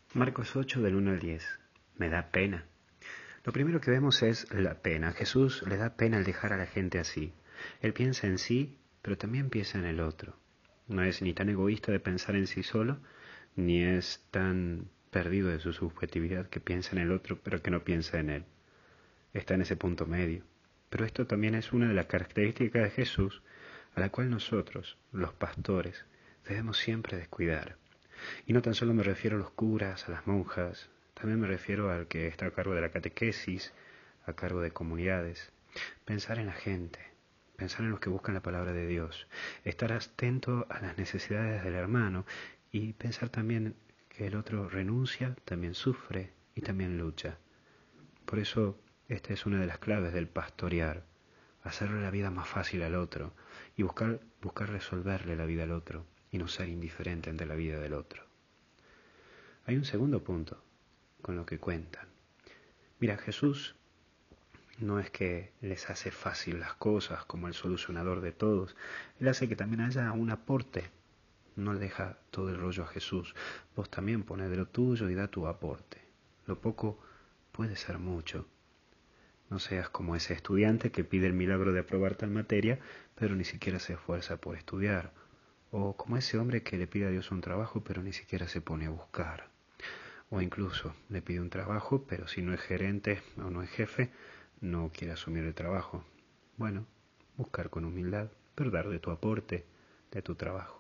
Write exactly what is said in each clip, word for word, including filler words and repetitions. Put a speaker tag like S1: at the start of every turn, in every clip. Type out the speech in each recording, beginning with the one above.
S1: Marcos ocho del uno al diez. Me da pena. Lo primero que vemos es la pena. Jesús le da pena al dejar a la gente así. Él piensa en sí, pero también piensa en el otro. No es ni tan egoísta de pensar en sí solo, ni es tan perdido de su subjetividad que piensa en el otro, pero que no piensa en él. Está en ese punto medio. Pero esto también es una de las características de Jesús, a la cual nosotros, los pastores, debemos siempre descuidar. Y no tan solo me refiero a los curas, a las monjas, también me refiero al que está a cargo de la catequesis, a cargo de comunidades. Pensar en la gente, pensar en los que buscan la palabra de Dios, estar atento a las necesidades del hermano y pensar también que el otro renuncia, también sufre y también lucha. Por eso esta es una de las claves del pastorear, hacerle la vida más fácil al otro y buscar, buscar resolverle la vida al otro y no ser indiferente ante la vida del otro. Hay un segundo punto con lo que cuentan. Mira, Jesús no es que les hace fácil las cosas como el solucionador de todos. Él hace que también haya un aporte. No le deja todo el rollo a Jesús. Vos también pones de lo tuyo y da tu aporte. Lo poco puede ser mucho. No seas como ese estudiante que pide el milagro de aprobar tal materia, pero ni siquiera se esfuerza por estudiar. O como ese hombre que le pide a Dios un trabajo, pero ni siquiera se pone a buscar. O incluso le pide un trabajo, pero si no es gerente o no es jefe, no quiere asumir el trabajo. Bueno, buscar con humildad, pero dar de tu aporte, de tu trabajo.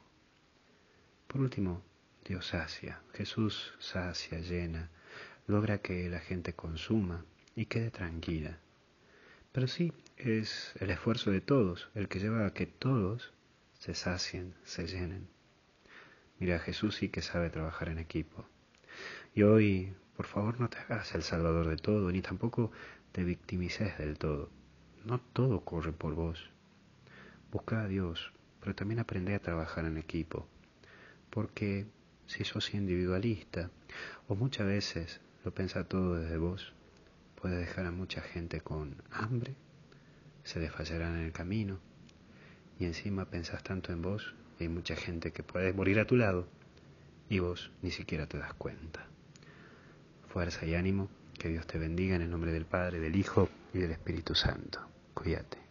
S1: Por último, Dios sacia. Jesús sacia, llena, logra que la gente consuma y quede tranquila. Pero sí, es el esfuerzo de todos el que lleva a que todos se sacien, se llenen. Mira, Jesús sí que sabe trabajar en equipo. Y hoy, por favor, no te hagas el salvador de todo, ni tampoco te victimices del todo. No todo corre por vos. Busca a Dios, pero también aprende a trabajar en equipo. Porque si sos individualista, o muchas veces lo piensa todo desde vos, puedes dejar a mucha gente con hambre, se desfallarán en el camino, y encima pensás tanto en vos, y hay mucha gente que puede morir a tu lado, y vos ni siquiera te das cuenta. Fuerza y ánimo, que Dios te bendiga en el nombre del Padre, del Hijo y del Espíritu Santo. Cuídate.